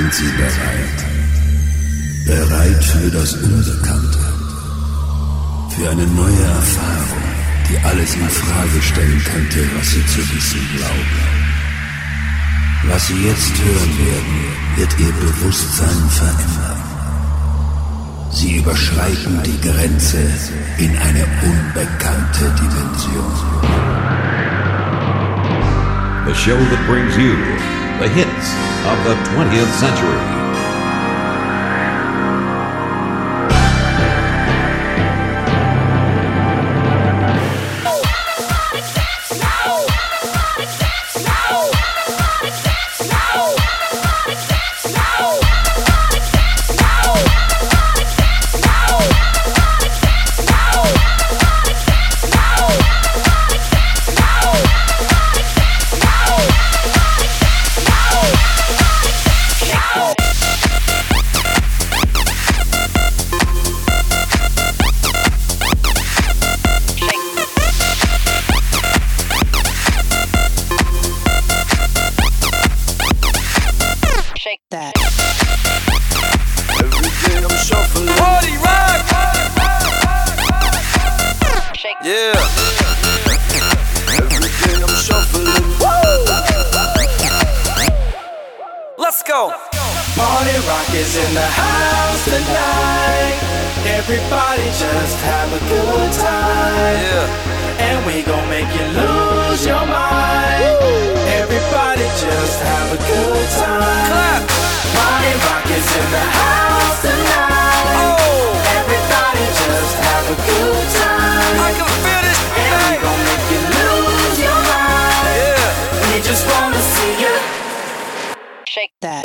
Sind Sie bereit? Bereit für das Unbekannte? Für eine neue Erfahrung, die alles in Frage stellen könnte, was Sie zu wissen glauben. Was Sie jetzt hören werden, wird Ihr Bewusstsein verändern. Sie überschreiten die Grenze in eine unbekannte Dimension. The show that brings you the hits of the 20th century. Everybody just have a good time. Yeah. And we gon' make you lose your mind. Woo. Everybody just have a good time. Clap. Party Rock is in the house tonight. Oh. Everybody just have a good time. I can feel this. And we gon' make you lose your mind. Yeah. We just wanna see you shake that.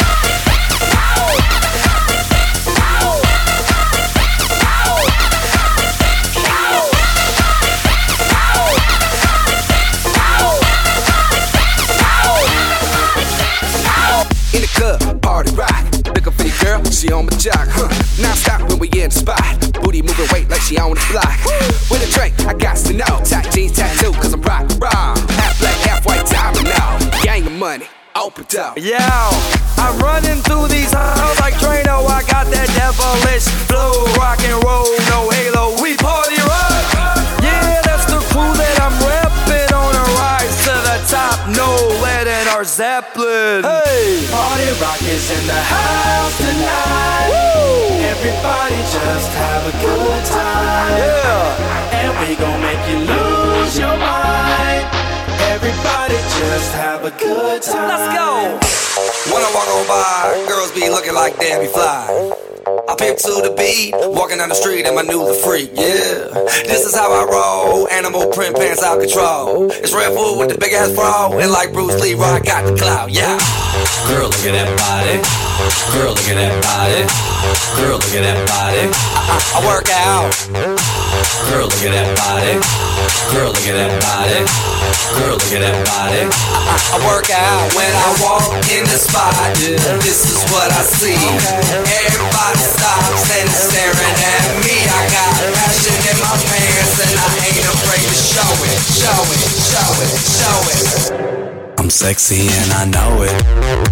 In the club, party rock. Looking for your girl, she on my jock, huh? Non-stop when we in the spot. Booty moving weight like she on the block. With a drink, I got to know. Tight jeans, tattoo, cause I'm rock, raw. Half black, half white, diamond now. Gang of money, open up. Yo, I'm running through these halls like Trano. I got that devilish flow. Rock and roll, no halo. We party rock. Yeah, that's the crew that I'm reppin' on a rise to the top. No lead in our Zeppelin. Hey, Party Rock is in the house tonight. Woo. Everybody just have a good time. Yeah, and we gon' make you lose your mind. Everybody just have a good time. Let's go. When I walk on by, girls be looking like Debbie Fly. I pimp to the beat, walking down the street and my new the freak, yeah. This is how I roll, animal print pants out control. It's Red Bull with the big ass bra, and like Bruce Lee, I got the clout, yeah. Girl, look at that body. Girl, look at that body. Girl, look at that body. I work out. Girl, look at that body. Girl, look at that body. Girl, look at that body. I work out when I walk in the spot. This is what I see. Everybody stops and is staring at me. I got passion in my pants and I ain't afraid to show it. Show it, show it, show it. I'm sexy and I know it.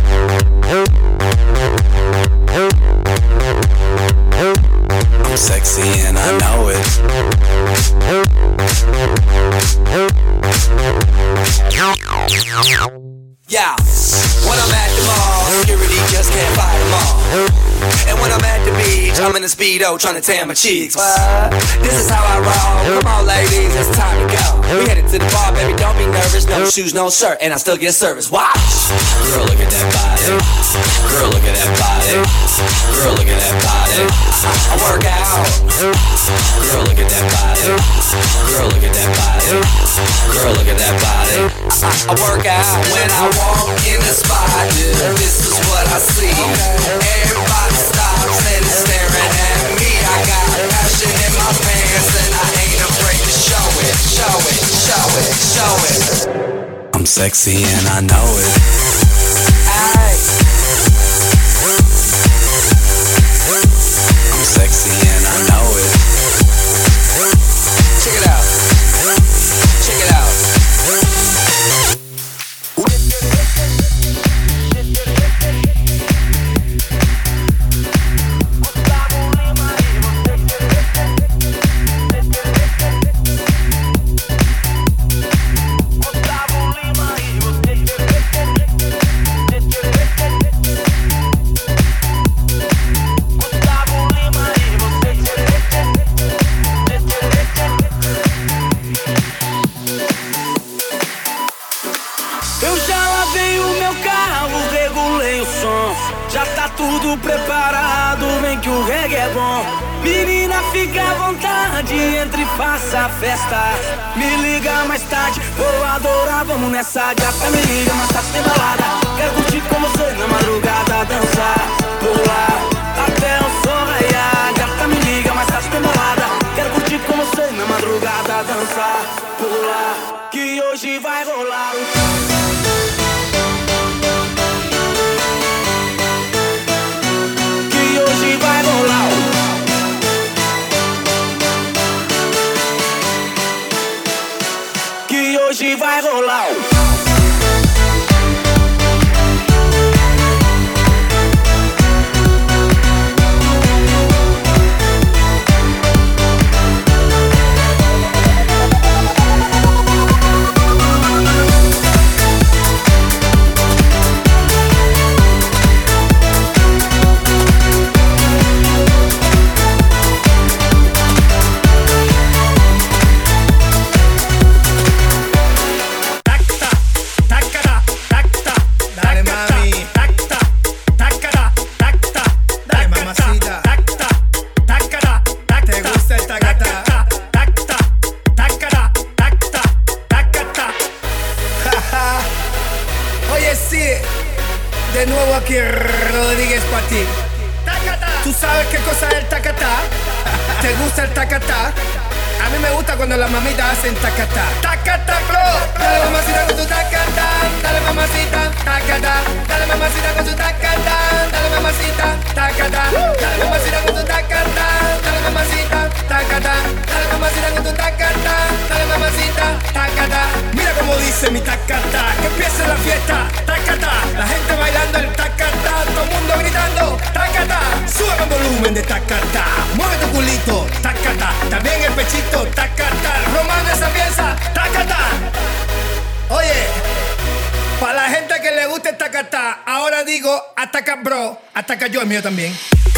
I'm sexy and I know it. Yeah, when I'm at the mall, security just can't fight them all. And when I'm at the beach, I'm in a Speedo trying to tan my cheeks. This is how I roll. Come on, ladies, it's time to go. We headed to the bar, baby, don't be nervous. No shoes, no shirt, and I still get service. Watch. Girl, look at that body. Girl, look at that body. Girl, look at that body. I work out. Girl, look at that body. Girl, look at that body. Girl, look at that body. I work out when I walk in the spot. This is what I see. Everybody stops and is staring at me. I got passion in my pants and I ain't afraid to show it. Show it, show it, show it. I'm sexy and I know it. Aye. I'm sexy and I know it. Check it out. Check it out. Tudo preparado, vem que o reggae é bom. Menina, fica à vontade, entre e faça a festa. Me liga mais tarde, vou adorar, vamos nessa. Gata, me liga, mas tá sem balada. Quero curtir com você na madrugada, dançar, pular até o sol raiar. Gata, me liga, mas tá sem balada. Quero curtir com você na madrugada, dançar, pular, que hoje vai rolar. Hoje vai rolar. De nuevo aquí Rodríguez para ti. ¿Tú sabes qué cosa es el tacatá? ¿Te gusta el tacatá? A mí me gusta cuando las mamitas hacen tacatá. Tacatá, bro. Dale mamacita con tu tacatá. Dale mamacita, tacatá. Dale mamacita con tu tacatá. Dale mamacita, tacatá. Dale mamacita con tu tacatá. Dale mamacita, tacatá. Dale mamacita con tu tacatá. Dale mamacita, tacatá. Mira cómo dice mi tacatá. Que empiece la fiesta, tacatá. La gente bailando el tacatá. Todo el mundo gritando, tacatá. Sube el volumen de tacatá. Mueve tu culito, tacatá. También el pechito, tacatá. Román de esa pieza, tacatá. Oye, para la gente que le guste el tacatá, ahora digo ataca bro, ataca yo, el mío también.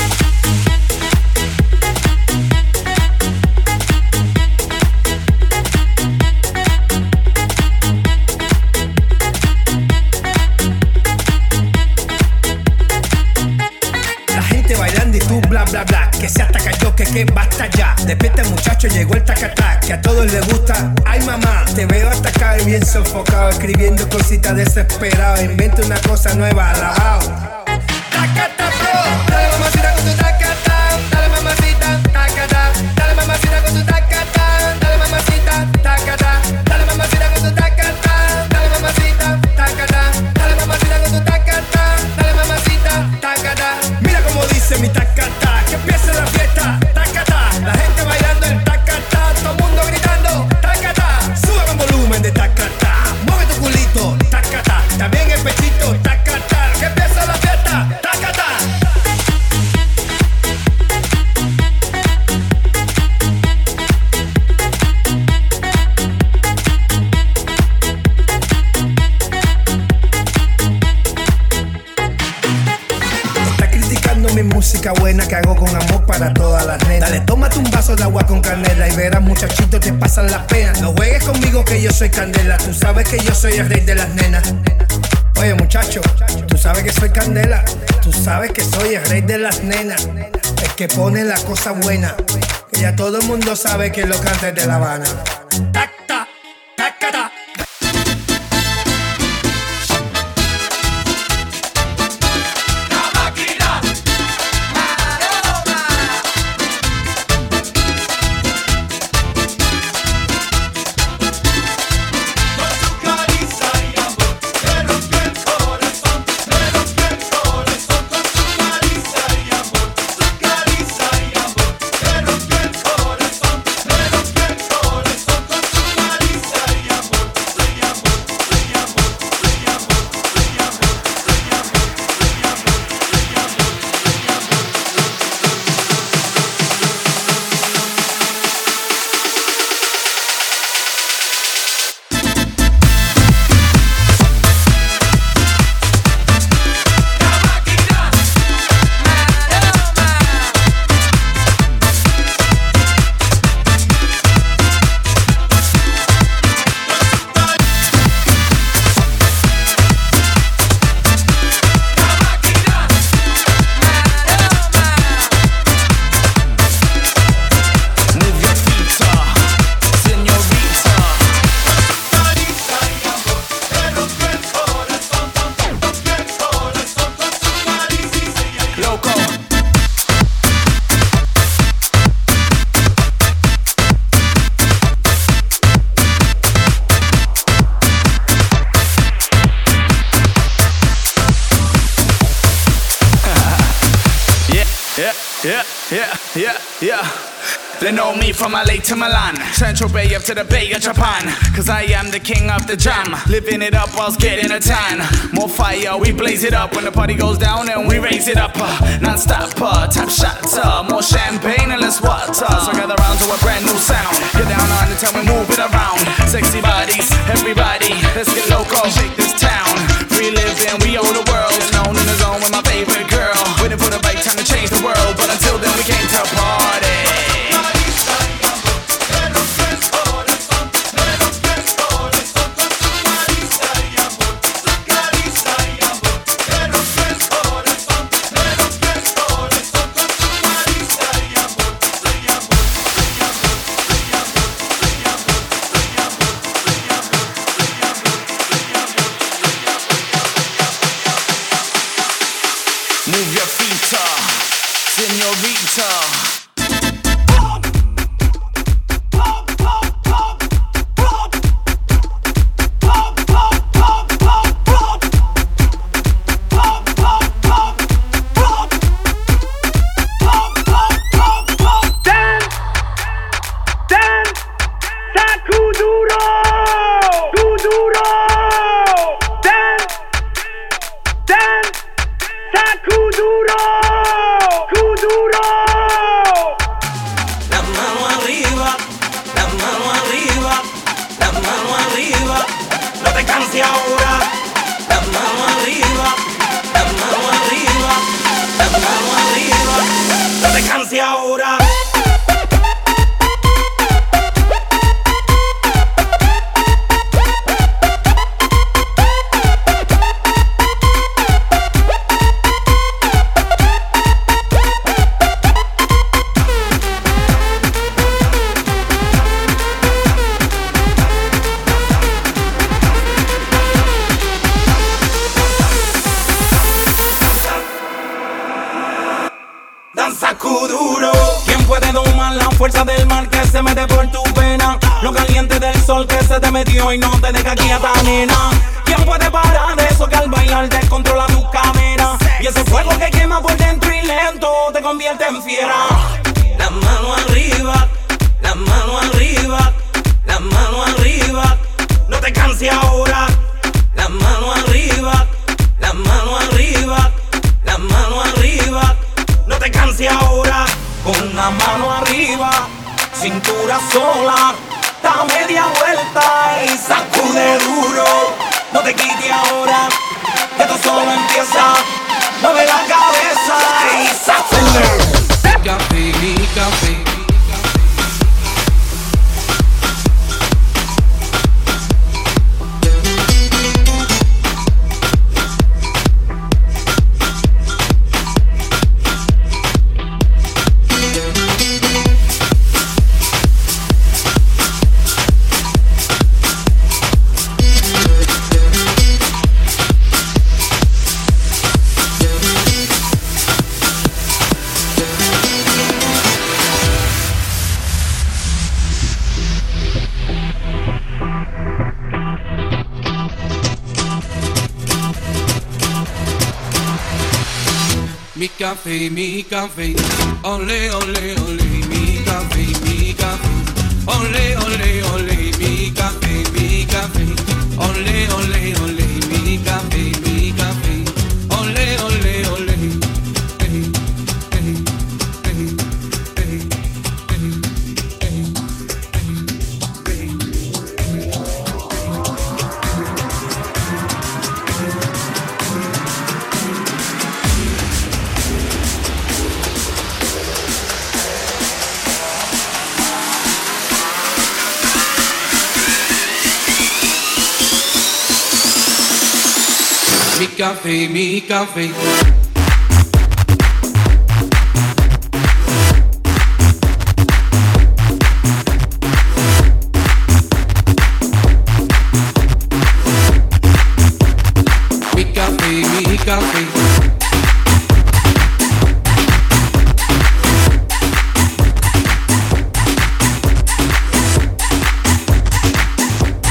Bailando y tú bla bla bla, que se ataca yo, que basta ya. Despierta muchacho, llegó el tacatá, que a todos les gusta. Ay mamá, te veo atacado y bien sofocado, escribiendo cositas desesperado. Inventa una cosa nueva, alabao. Tacatá bro, dale mamacita con tu tacatá. Dale mamacita, tacatá. Dale mamacita con tu tacatá. Dale mamacita, tacatá. Dale mamacita con tu tacatá. Dale mamacita, tacatá. Dale mamacita con tu tacatá. Dale mamacita, tacatá. Mira cómo dice mi tacatá, que empiece la fiesta, tacatá. La gente bailando el tacatá, todo el mundo gritando, tacatá. Sube el volumen de tacatá, mueve tu culito, tacatá. También el pechito, tacatá. Que empiece la fiesta, tacatá. Mi música buena que hago con amor para todas las nenas. Dale, tómate un vaso de agua con canela y verás muchachitos te pasan las penas. No juegues conmigo que yo soy candela. Tú sabes que yo soy el rey de las nenas. Oye muchacho, tú sabes que soy candela. Tú sabes que soy el rey de las nenas. El que pone la cosa buena. Que ya todo el mundo sabe que lo canta de La Habana. Tacta, tacata. Corazón, Yeah. They know me from LA to Milan, Central Bay up to the Bay of Japan. Cause I am the king of the jam, living it up whilst getting a tan. More fire, we blaze it up when the party goes down and we raise it up. Non-stop, tap shots, more champagne and less water. So gather round to a brand new sound. Get down on it, tell me move it around. Sexy bodies, everybody, let's get local, shake this town. We live and we owe the world, known in the zone with my favorite girl. Waiting for the right time to change the world, but until then we came to party. Move your feet, señorita. Kuduro. ¿Quién puede domar la fuerza del mar que se mete por tu pena? Lo caliente del sol que se te metió y no te deja quieta, nena. ¿Quién puede parar eso que al bailar descontrola tu cadera? Y ese fuego que quema por dentro y lento te convierte en fiera. Las manos arriba, las manos arriba, las manos arriba. No te canses ahora. Las manos arriba, las manos arriba, las manos arriba. No te canses ahora. Con la mano arriba, cintura sola, da media vuelta y sacude duro. No te quites ahora, que esto solo empieza. Mueve la cabeza y sacude. Café, mi café. Mi café, ole, ole, ole, mi café, ole, ole, ole, mi café, ole, ole, ole, mi café, ole, ole, ole, mi café. Mi café.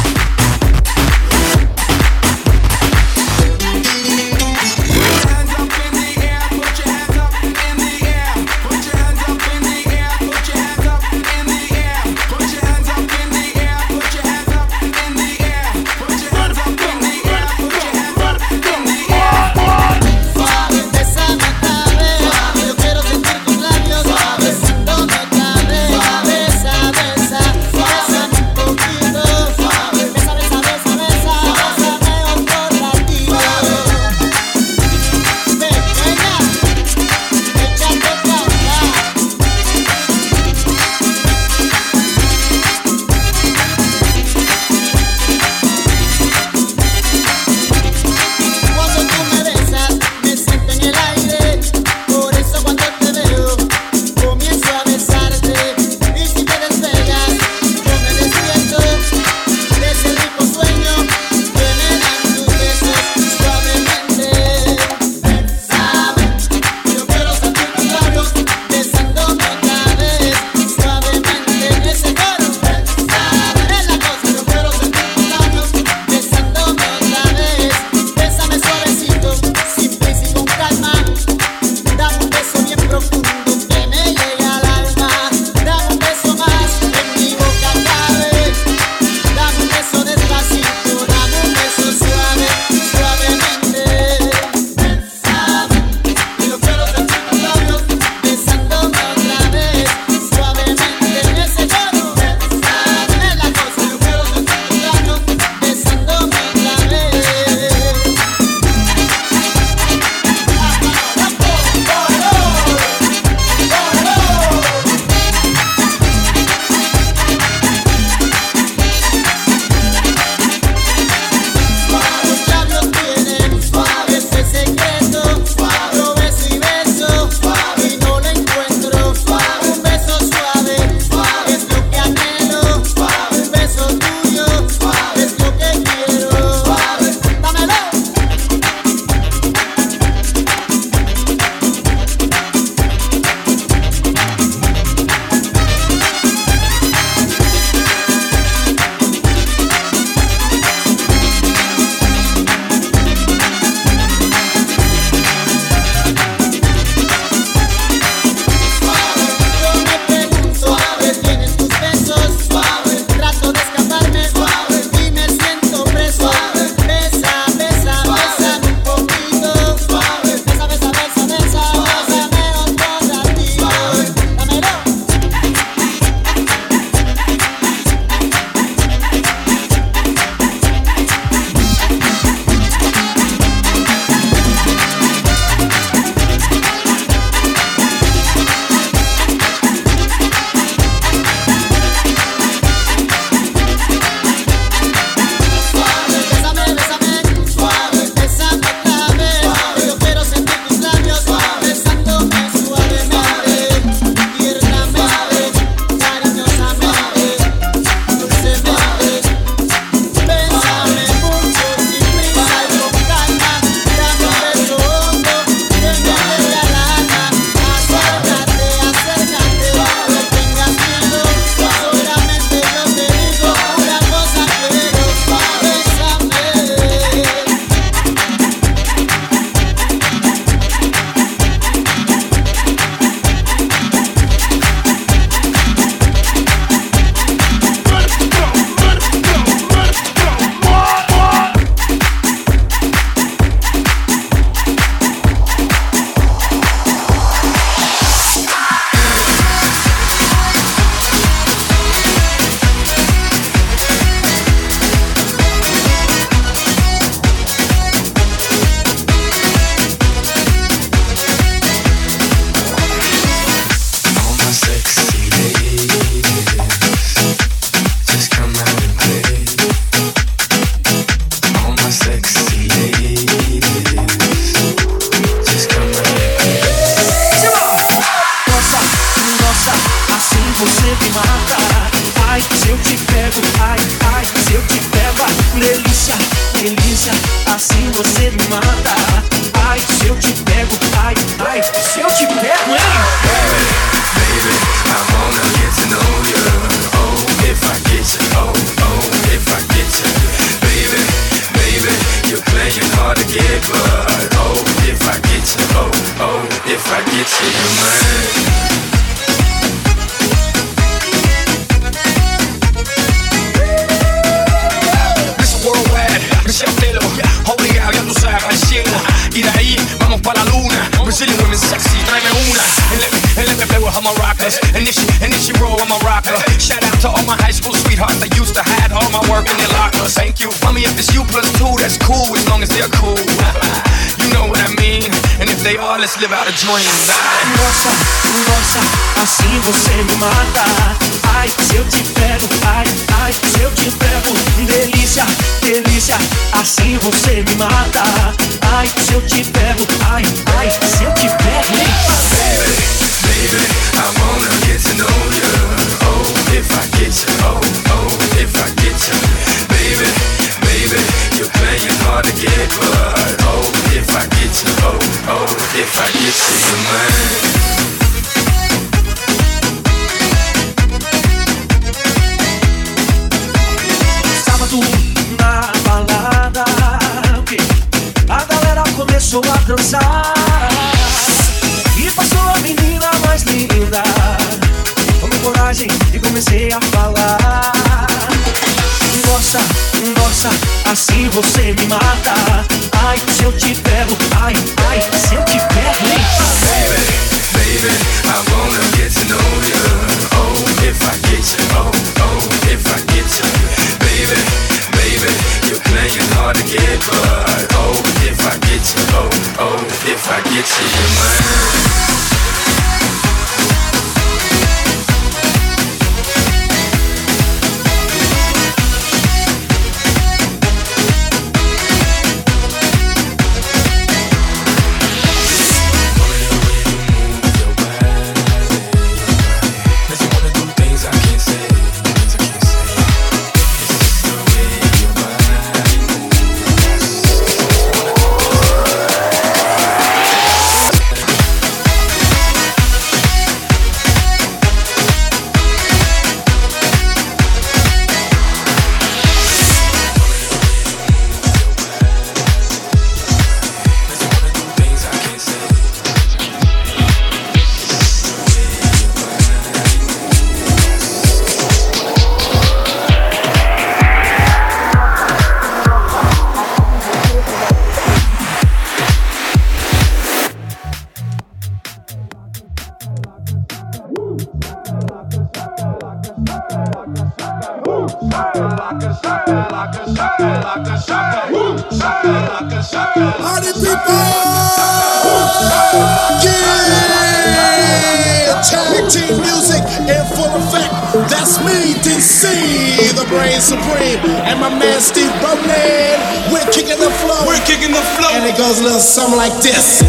Hands up ai, se eu te pego, delícia, delícia, assim você me mata. Ai, se eu te pego, ai, ai, se eu te pego, hein? Baby, I wanna get to know you. Oh, if I get you, oh, if I get you. Baby, you're playing hard to get, but oh, if I get you, oh, if I get you, you're mine. Cielo, obligado, ya tú sabes, al cielo. Y de ahí vamos pa' la luna. Brazilian women sexy, tráeme una. And let me play with all my rockers. And if she roll, I'm a rocker. Shout out to all my high school sweethearts that used to hide all my work in their lockers. Thank you. Mommy, if it's you plus two, that's cool, as long as they're cool. You know what I mean. And if they are, let's live out a dream. Nossa, nossa, assim você me mata. Ai, se eu te pego, ai, ai, se eu te pego. Delícia, delícia, assim você me mata. Ai, se eu te pego, ai, ai, se eu te pego. Baby, I wanna get to know you. Oh, if I get you, oh, if I get you. Baby, you're playing hard to get, but oh, if I get you, oh, if I get you, you're mine. Na balada, a galera começou a dançar e passou a menina mais linda. Tomei coragem e comecei a falar. Nossa, nossa, assim você me mata. Ai, se eu te pego, ai, ai, se eu te pego, hein? Baby, I wanna get to know you. Oh, if I get you, oh, if I get you. Baby, you're playing hard to get, but oh, if I get you, oh, if I get you, you're mine. Party people! Yeah! Tag team music in full effect. That's me, DC, the brain supreme. And my man Steve Bowman. We're kicking the flow. We're kicking the flow. And it goes a little something like this.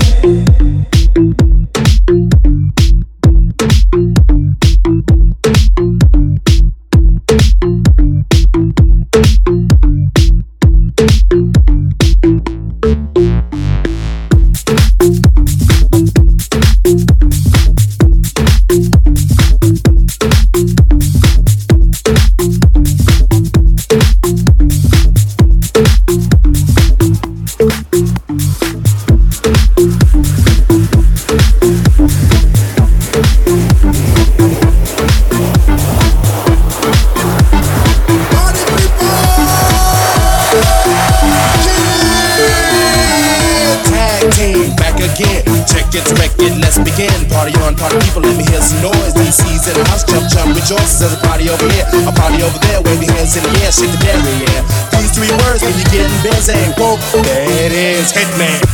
Rejoices as a party over here, a party over there. Wave your hands in the air, shake the dairy, yeah. These three words when you're getting busy. Whoa, there it is, Hitman.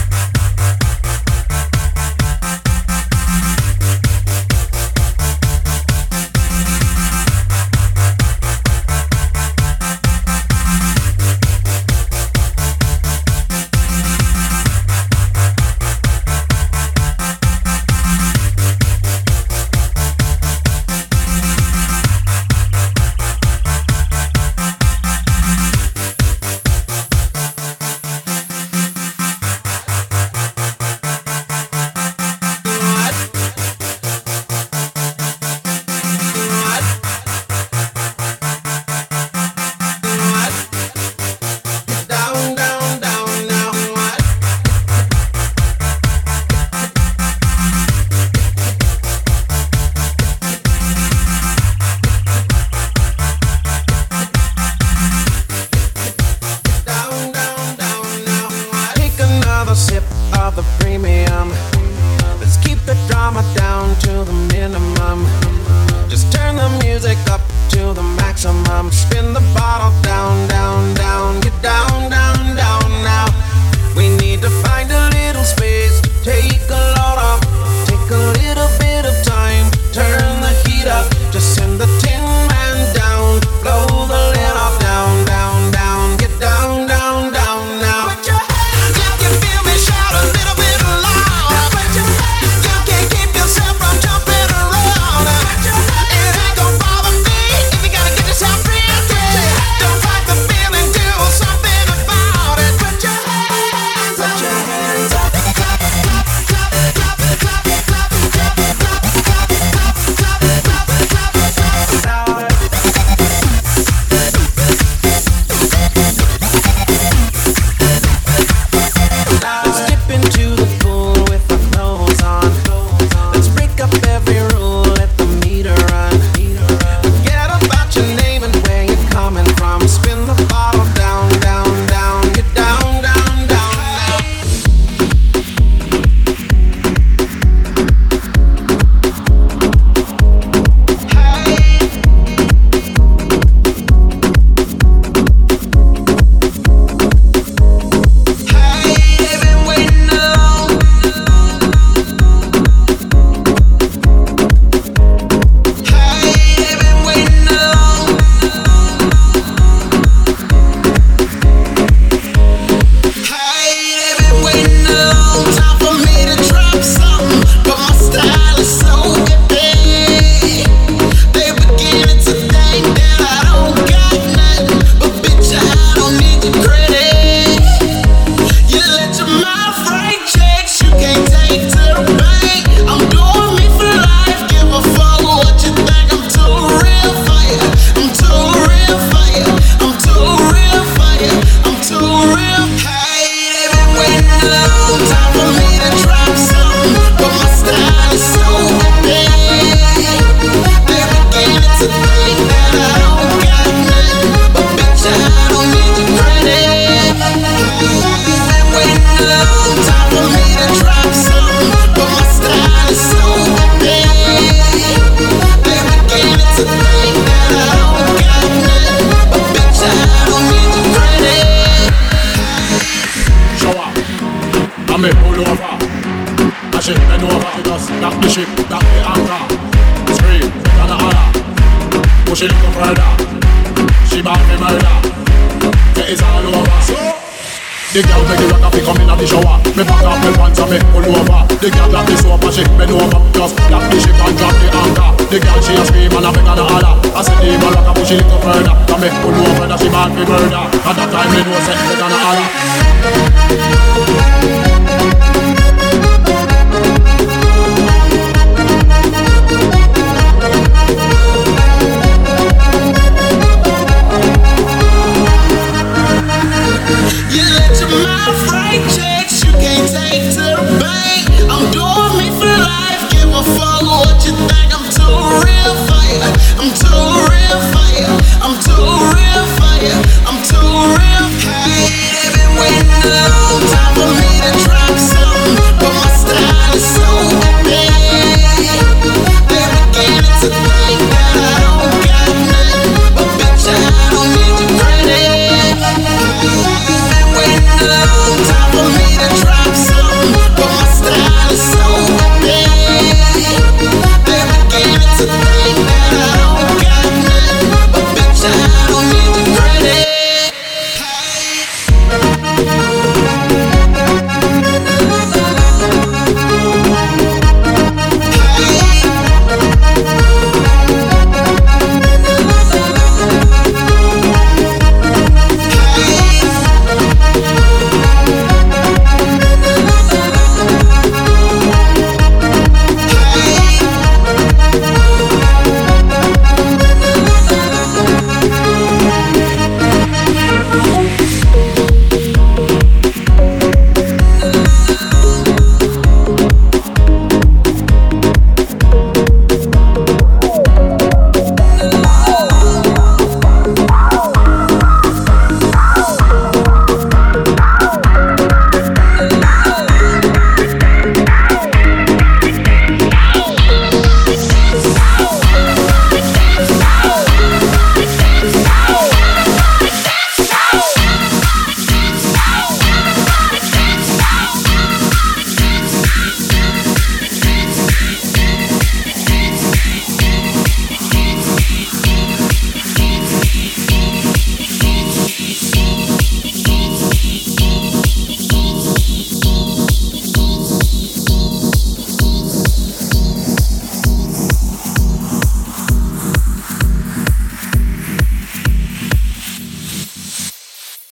time for me to drop some, but my style is so big. They begin to think that I don't got nothing, but bitch, I don't need your credit. Show up, I'm it all over. I shake bend over, she just knock the ship, knock the anchor. Scream, gonna holler, push it no further. She back me murder, yeah, it's all over. The girl make the rock up, come in at the shower. Me back up my pants and me pull over. The girl drop the soap and she bend over. Just drop the ship and drop the anchor. The girl she a scream and a beg and a holler. I said the man rock up, push it no further. And me pull over, that she bad me murder. At that time me know say beg and a holler.